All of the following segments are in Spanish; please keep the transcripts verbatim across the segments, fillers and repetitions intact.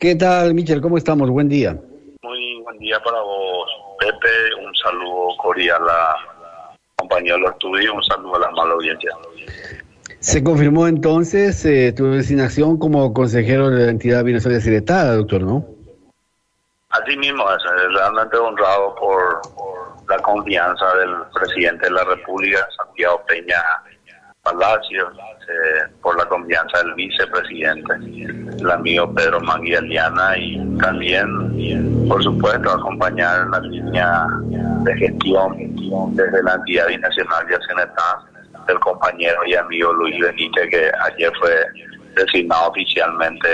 ¿Qué tal, Michel? ¿Cómo estamos? Buen día. Muy buen día para vos, Pepe. Un saludo cordial a compañero de los estudios, un saludo a la mala audiencia. Se confirmó entonces eh, tu designación como consejero de la entidad binacional Ciretá, doctor, ¿no? Así mismo, es realmente honrado por la confianza del presidente de la República, Santiago Peña Palacio, eh, por la confianza del vicepresidente, el amigo Pedro Manguialiana, y también, por supuesto, acompañar la línea de gestión desde la entidad binacional de Ciretá del compañero y amigo Luis Benítez, que ayer fue designado oficialmente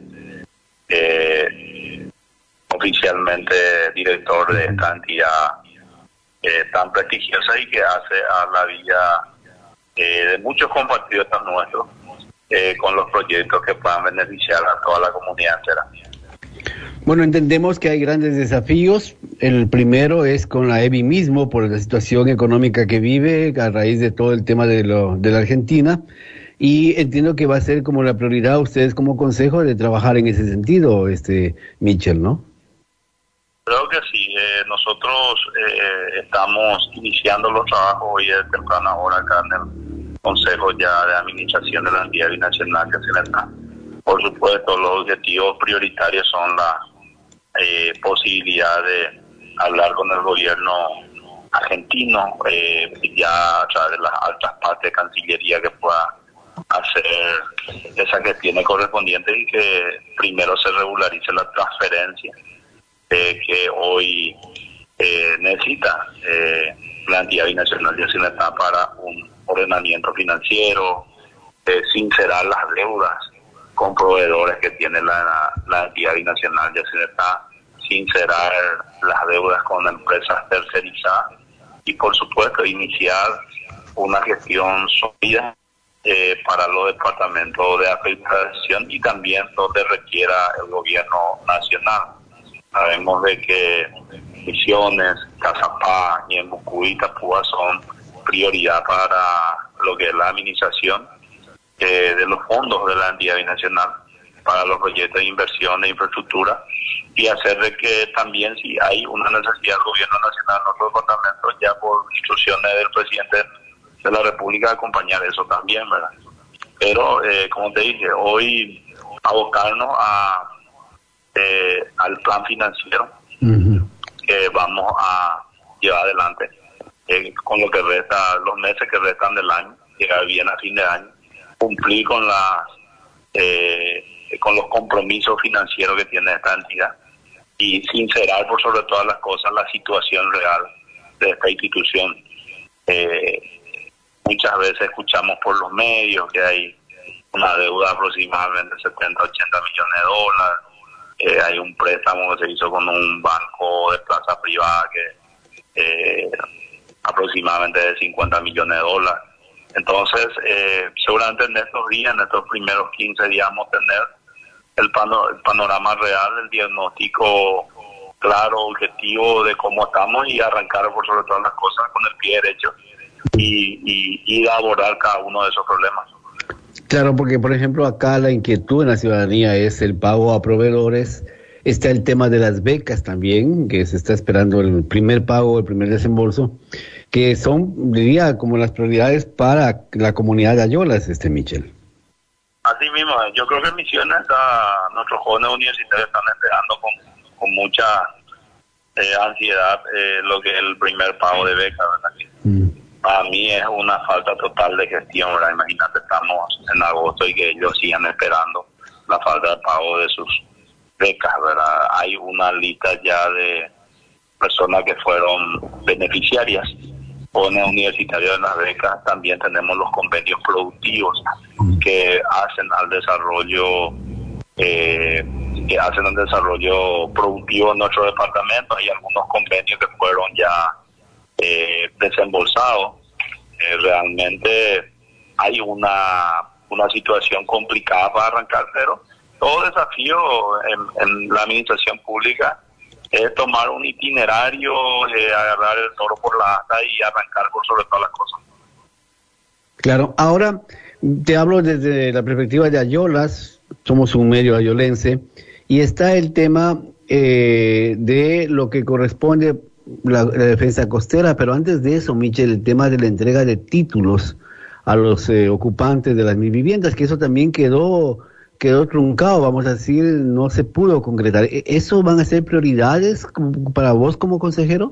eh, oficialmente director de esta entidad eh, tan prestigiosa y que hace a la vida eh, de muchos compatriotas nuestros eh, con los proyectos que puedan beneficiar a toda la comunidad entera. Bueno, entendemos que hay grandes desafíos. El primero es con la E B I mismo, por la situación económica que vive a raíz de todo el tema de, lo, de la Argentina. Y entiendo que va a ser como la prioridad ustedes como consejo de trabajar en ese sentido, este Michel, ¿no? Creo que sí. Eh, nosotros eh, estamos iniciando los trabajos hoy de temprana hora acá en el Consejo ya de Administración de la Entidad Binacional de Ciretá. Por supuesto, los objetivos prioritarios son la eh, posibilidad de hablar con el gobierno argentino, eh, ya a través de las altas partes de Cancillería que pueda hacer esa gestión correspondiente y que primero se regularice la transferencia eh, que hoy eh, necesita eh, la entidad binacional de Ciretá para un ordenamiento financiero, eh, sincerar las deudas con proveedores que tiene la, la entidad binacional de Ciretá, sincerar las deudas con empresas tercerizadas y, por supuesto, iniciar una gestión sólida eh, para los departamentos de acreditación y también donde requiera el gobierno nacional. Sabemos de que Misiones, Cazapá, Ñembucú y Tapúa son prioridad para lo que es la administración Eh, de los fondos de la entidad binacional para los proyectos de inversión e infraestructura, y hacer de que también, si hay una necesidad del gobierno nacional en otros departamentos, ya por instrucciones del presidente de la República, acompañar eso también, ¿verdad? Pero eh, como te dije, hoy abocarnos a eh, al plan financiero uh-huh. que vamos a llevar adelante eh, con lo que resta, los meses que restan del año, llegar bien a fin de año, cumplir con las eh, con los compromisos financieros que tiene esta entidad y sincerar por sobre todas las cosas la situación real de esta institución. Eh, muchas veces escuchamos por los medios que hay una deuda de aproximadamente setenta, ochenta millones de dólares, eh, hay un préstamo que se hizo con un banco de plaza privada que eh, aproximadamente de cincuenta millones de dólares. Entonces, eh, seguramente en estos días, en estos primeros quince días, vamos a tener el, pano, el panorama real, el diagnóstico claro, objetivo de cómo estamos y arrancar por sobre todas las cosas con el pie derecho y, y, y abordar cada uno de esos problemas. Claro, porque por ejemplo acá la inquietud en la ciudadanía es el pago a proveedores. Está el tema de las becas también, que se está esperando el primer pago, el primer desembolso, que son, diría, como las prioridades para la comunidad de Ayolas, este Michel. Así mismo, yo creo que en Misiones está, nuestros jóvenes universitarios están esperando con, con mucha eh, ansiedad eh, lo que es el primer pago de beca, ¿verdad? Mm. Para mí es una falta total de gestión, ¿verdad? Imagínate, estamos en agosto y que ellos sigan esperando la falta de pago de sus becas, ¿verdad? Hay una lista ya de personas que fueron beneficiarias, jóvenes universitarios de las becas. También tenemos los convenios productivos que hacen al desarrollo eh, que hacen el desarrollo productivo en nuestro departamento. Hay algunos convenios que fueron ya eh, desembolsados. Eh, realmente hay una una situación complicada para arrancar, pero todo desafío en, en la administración pública es tomar un itinerario, eh, agarrar el toro por la asta y arrancar por sobre todas las cosas. Claro, ahora te hablo desde la perspectiva de Ayolas, somos un medio ayolense, Y está el tema eh, de lo que corresponde la, la defensa costera, pero antes de eso, Michel, el tema de la entrega de títulos a los eh, ocupantes de las mil viviendas, que eso también quedó quedó truncado, vamos a decir, no se pudo concretar. ¿Eso van a ser prioridades para vos como consejero?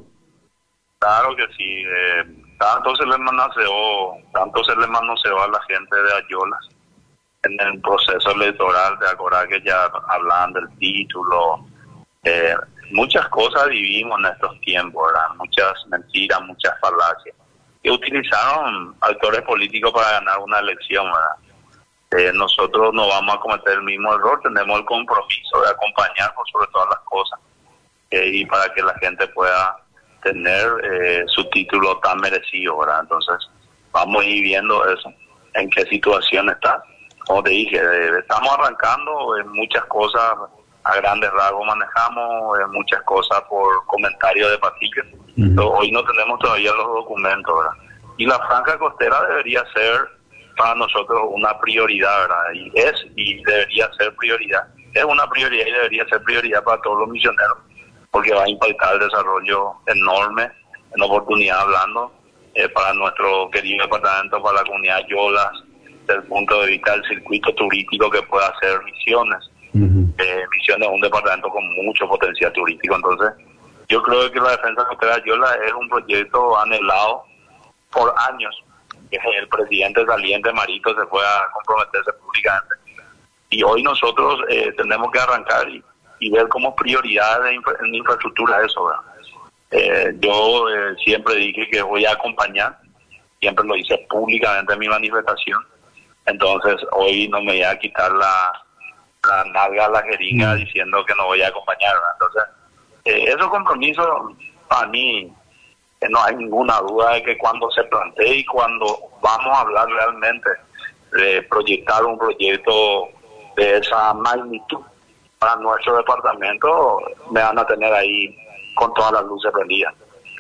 Claro que sí. Eh, tanto se le manoseó, tanto se le manoseó a la gente de Ayolas en el proceso electoral, de acordar que ya hablaban del título. Eh, muchas cosas vivimos en estos tiempos, ¿verdad? Muchas mentiras, muchas falacias, que utilizaron actores políticos para ganar una elección, ¿verdad? Eh, nosotros no vamos a cometer el mismo error, tenemos el compromiso de acompañar por sobre todas las cosas eh, y para que la gente pueda tener eh, su título tan merecido, ¿verdad? Entonces vamos a ir viendo eso, en qué situación está. Como te dije, eh, estamos arrancando en muchas cosas, a grandes rasgos manejamos, en muchas cosas por comentarios de pasillo. Uh-huh. Pero hoy no tenemos todavía los documentos, ¿verdad? Y la franja costera debería ser para nosotros una prioridad, ¿verdad? Y es y debería ser prioridad. Es una prioridad y debería ser prioridad para todos los misioneros, porque va a impactar el desarrollo enorme, en oportunidad hablando, eh, para nuestro querido departamento, para la comunidad Yolas, desde el punto de vista del circuito turístico que pueda hacer Misiones. Uh-huh. Eh, Misiones es un departamento con mucho potencial turístico, entonces yo creo que la defensa costera de Yolas es un proyecto anhelado por años. El presidente saliente Marito se fue a comprometerse públicamente y hoy nosotros eh, tenemos que arrancar y, y ver como prioridad de infra, en infraestructura eso, ¿verdad? Eh, yo eh, siempre dije que voy a acompañar, siempre lo hice públicamente en mi manifestación, entonces hoy no me voy a quitar la, la nalga a la jeringa diciendo que no voy a acompañar, ¿verdad? Entonces eh, esos compromisos para mí no hay ninguna duda de que cuando se plantee y cuando vamos a hablar realmente de proyectar un proyecto de esa magnitud para nuestro departamento, me van a tener ahí con todas las luces prendidas.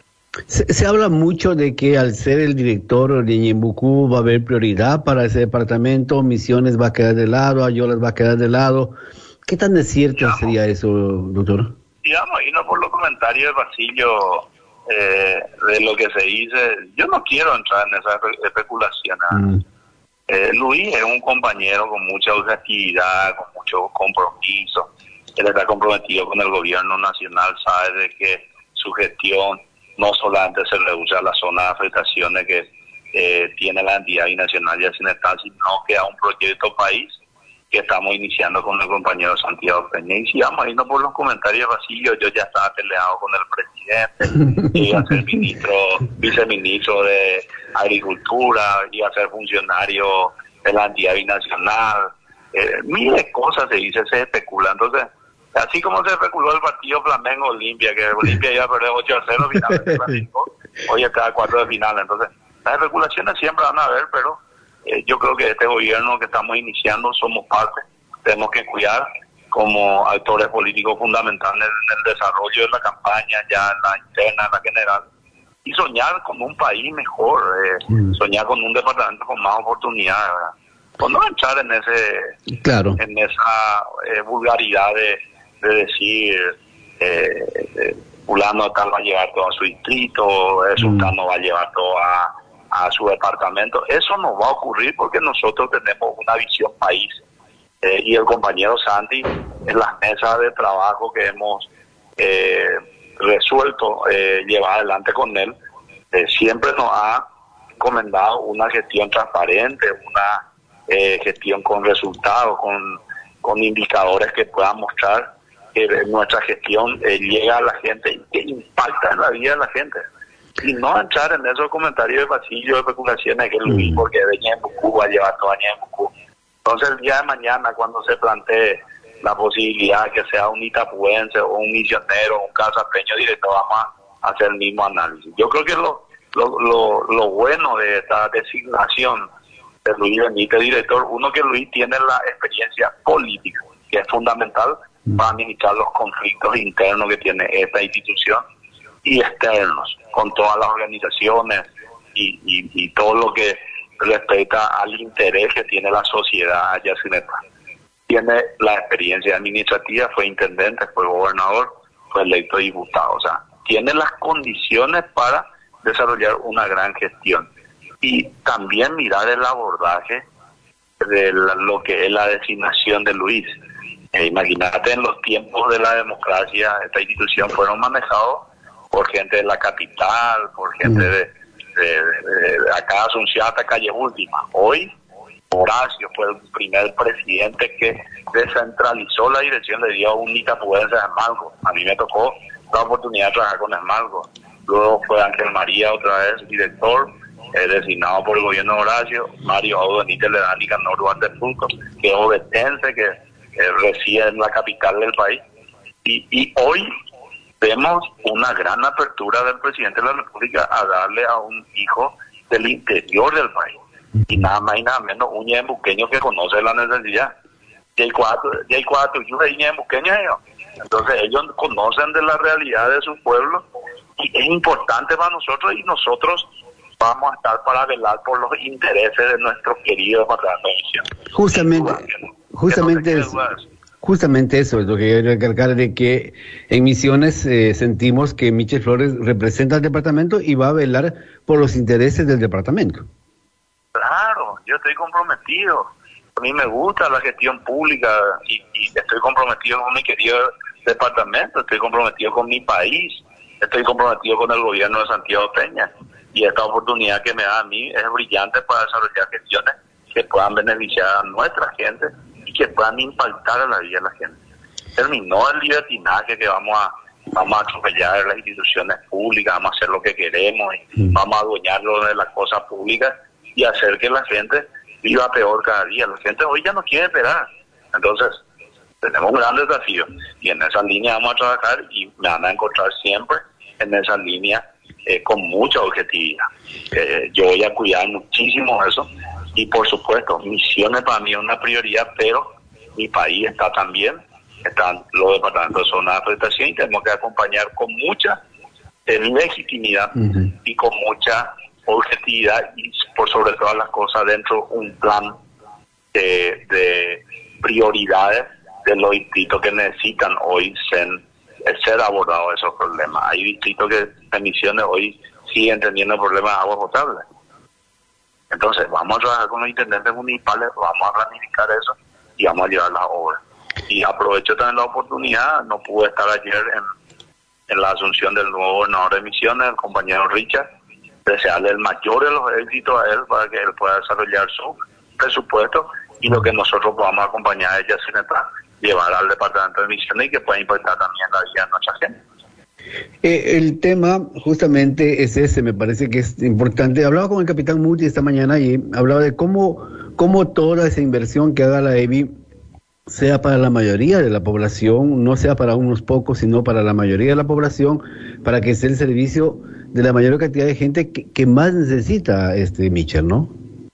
Se, se habla mucho de que al ser el director de Ñembucú va a haber prioridad para ese departamento, Misiones va a quedar de lado, Ayolas va a quedar de lado. ¿Qué tan de cierto digamos, sería eso, doctor? Digamos, y no por los comentarios de pasillo Eh, de lo que se dice, yo no quiero entrar en esa especulación. Mm. Eh, Luis es un compañero con mucha objetividad, con mucho compromiso. Él está comprometido con el gobierno nacional, sabe de que su gestión no solamente se reduce a la zona de afectaciones que eh, tiene la entidad binacional de Yacinetá, sino que a un proyecto país que estamos iniciando con el compañero Santiago Peña. Y si vamos a irnos por los comentarios vacíos, yo ya estaba peleado con el presidente, iba a ser ministro, viceministro de Agricultura, iba a ser funcionario de la entidad binacional. Eh, miles de cosas se dice, se especula. Entonces, así como se especuló el partido Flamengo Olimpia, que Olimpia iba a perder ocho a cero finalmente, hoy está a cuatro de final. Entonces, las especulaciones siempre van a haber, pero Eh, yo creo que este gobierno que estamos iniciando somos parte, tenemos que cuidar como actores políticos fundamentales en el desarrollo de la campaña, ya en la interna, en la general, y soñar con un país mejor, eh, mm. soñar con un departamento con más oportunidades, ¿verdad? Pues no entrar en ese, claro, en esa eh, vulgaridad de, de decir eh, eh, fulano tal va a llevar todo a su distrito, eh, sultano mm. va a llevar todo a a su departamento. Eso no va a ocurrir porque nosotros tenemos una visión país eh, y el compañero Santi en las mesas de trabajo que hemos eh, resuelto eh, llevar adelante con él eh, siempre nos ha encomendado una gestión transparente, una eh, gestión con resultados, con, con indicadores que puedan mostrar que nuestra gestión eh, llega a la gente y que impacta en la vida de la gente. Y no entrar en esos comentarios de pasillo, de especulaciones que Luis, mm. porque de Ñembucú va a llevar todo a Ñembucú. Entonces el día de mañana, cuando se plantee la posibilidad que sea un itapuense o un misionero, un casapeño directo, vamos a hacer el mismo análisis. Yo creo que lo, lo, lo, lo bueno de esta designación de Luis Benítez, director, uno que Luis tiene la experiencia política, que es fundamental mm. para administrar los conflictos internos que tiene esta institución y externos, con todas las organizaciones y, y, y todo lo que respecta al interés que tiene la sociedad yacinetá. tiene la experiencia administrativa, fue intendente, fue gobernador, fue electo diputado, o sea, tiene las condiciones para desarrollar una gran gestión. Y también mirar el abordaje de la, lo que es la designación de Luis. Eh, imagínate, en los tiempos de la democracia, esta institución fueron manejados por gente de la capital, por gente de, de, de, de acá Asunción hasta Calle Última. Hoy, Horacio fue el primer presidente que descentralizó la dirección, le dio un nicaragüense a Esmalgo. A mí me tocó la oportunidad de trabajar con Esmalgo. Luego fue Ángel María otra vez, director, eh, designado por el gobierno de Horacio. Mario Audo Benítez le da Nicanor Duarte Fulco, que es obetense, que eh, reside en la capital del país. Y, y hoy vemos una gran apertura del presidente de la República a darle a un hijo del interior del país. Y nada más y nada menos un ñembuqueño que conoce la necesidad. Y hay cuatro, y hay cuatro, y hay ñembuqueños ellos. Entonces ellos conocen de la realidad de su pueblo y es importante para nosotros y nosotros vamos a estar para velar por los intereses de nuestros queridos departamento de misión. Justamente, justamente, es, justamente eso es lo que quiero recalcar, de que en Misiones eh, sentimos que Michel Flores representa al departamento y va a velar por los intereses del departamento. Claro, yo estoy comprometido. A mí me gusta la gestión pública y, y estoy comprometido con mi querido departamento, estoy comprometido con mi país, estoy comprometido con el gobierno de Santiago Peña. Y esta oportunidad que me da a mí es brillante para desarrollar gestiones que puedan beneficiar a nuestra gente y que puedan impactar a la vida de la gente. Terminó el libertinaje que vamos a vamos a atropellar las instituciones públicas, vamos a hacer lo que queremos, y vamos a adueñarlo de las cosas públicas y hacer que la gente viva peor cada día. La gente hoy ya no quiere esperar. Entonces, tenemos un gran desafío y en esa línea vamos a trabajar y me van a encontrar siempre en esa línea eh, con mucha objetividad. Eh, yo voy a cuidar muchísimo eso y por supuesto, Misiones para mí es una prioridad, pero mi país está también, están los departamentos de zona de afectación y tenemos que acompañar con mucha eh, legitimidad uh-huh. y con mucha objetividad y por sobre todas las cosas dentro de un plan de, de prioridades de los distritos que necesitan hoy ser, ser abordados esos problemas. Hay distritos que en Misiones hoy siguen teniendo problemas de agua potable. Entonces vamos a trabajar con los intendentes municipales, vamos a planificar eso y vamos a llevar las obras. Y aprovecho también la oportunidad, no pude estar ayer en, en la asunción del nuevo gobernador de Misiones, el compañero Richard, desearle el mayor de los éxitos a él para que él pueda desarrollar su presupuesto y lo que nosotros podamos acompañar a ella sin estar, llevar al departamento de Misiones y que pueda impactar también la vida de nuestra gente. Eh, el tema justamente es ese, me parece que es importante. Hablaba con el capitán Muti esta mañana y hablaba de cómo, cómo toda esa inversión que haga la E B I sea para la mayoría de la población, no sea para unos pocos, sino para la mayoría de la población, para que sea el servicio de la mayor cantidad de gente que, que más necesita este Michel, ¿no?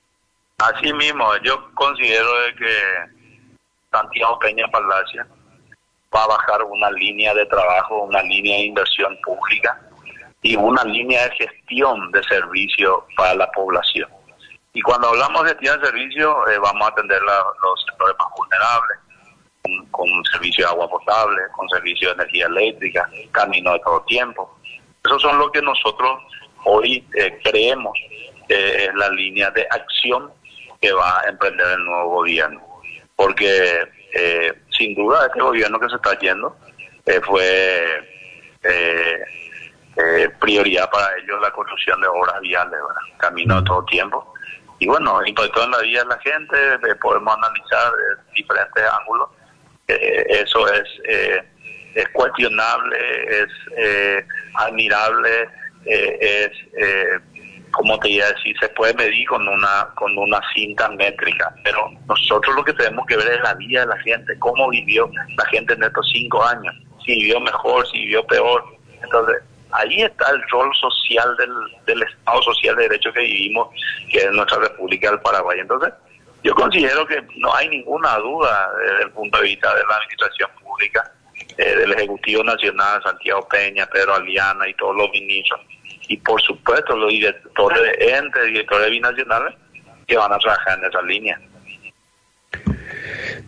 Así mismo, yo considero de que Santiago Peña Palacio va a bajar una línea de trabajo, una línea de inversión pública y una línea de gestión de servicio para la población. Y cuando hablamos de gestión de servicio, eh, vamos a atender la, los sectores más vulnerables, con, con servicio de agua potable, con servicio de energía eléctrica, camino de todo tiempo. Esos son lo que nosotros hoy eh, creemos que es la línea de acción que va a emprender el nuevo gobierno. Porque eh, sin duda este gobierno que se está yendo eh, fue eh, eh, prioridad para ellos la construcción de obras viales, ¿verdad? Camino de todo tiempo. Y bueno, impactó en la vida de la gente, eh, podemos analizar eh, diferentes ángulos. Eh, eso es... Eh, es cuestionable, es eh, admirable, eh, es, eh, como te iba a decir, se puede medir con una con una cinta métrica, pero nosotros lo que tenemos que ver es la vida de la gente, cómo vivió la gente en estos cinco años, si vivió mejor, si vivió peor. Entonces, ahí está el rol social del, del Estado Social de Derecho que vivimos, que es nuestra República del Paraguay. Entonces, yo considero que no hay ninguna duda desde el punto de vista de la administración pública, Eh, del Ejecutivo Nacional, Santiago Peña, Pedro Aliana y todos los ministros, y por supuesto los directores de entes, directores binacionales que van a trabajar en esa línea.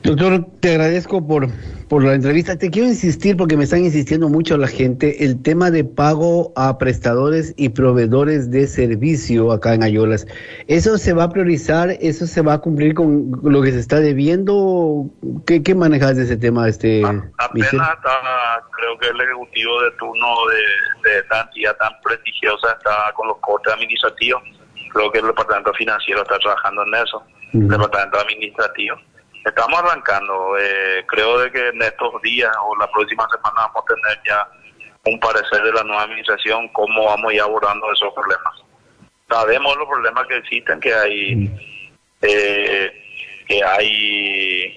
Doctor, te agradezco por, por la entrevista. Te quiero insistir porque me están insistiendo mucho la gente, el tema de pago a prestadores y proveedores de servicio acá en Ayolas. ¿Eso se va a priorizar? ¿Eso se va a cumplir con lo que se está debiendo? ¿Qué, qué manejas de ese tema? Este, A- Apenas está, creo que el ejecutivo de turno de, de esta entidad tan prestigiosa está con los cortes administrativos. Creo que el departamento financiero está trabajando en eso, el uh-huh. departamento administrativo. Estamos arrancando, eh, creo de que en estos días o la próxima semana vamos a tener ya un parecer de la nueva administración, cómo vamos ya abordando esos problemas. Sabemos los problemas que existen, que hay, eh, que hay,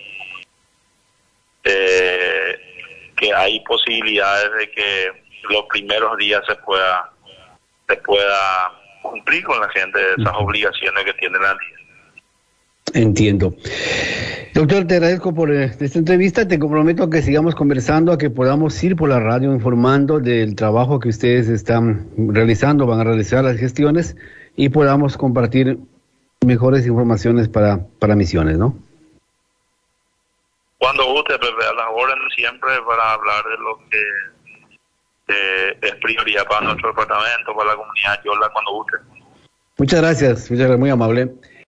eh, que hay posibilidades de que los primeros días se pueda, se pueda cumplir con la gente esas obligaciones que tiene la entidad. Entiendo. Doctor, te agradezco por esta entrevista. Te comprometo a que sigamos conversando, a que podamos ir por la radio informando del trabajo que ustedes están realizando, van a realizar las gestiones y podamos compartir mejores informaciones para, para Misiones, ¿no? Cuando guste, Pepe, a las órdenes siempre para hablar de lo que eh, es prioridad para nuestro departamento, para la comunidad Yola, cuando guste. Muchas gracias, muchas gracias, muy amable.